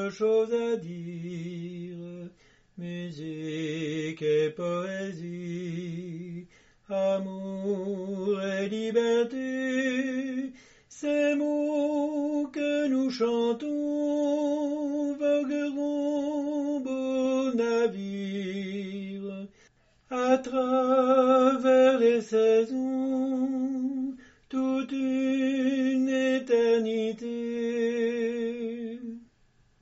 de choses à dire, musique et poésie, amour et liberté, ces mots que nous chantons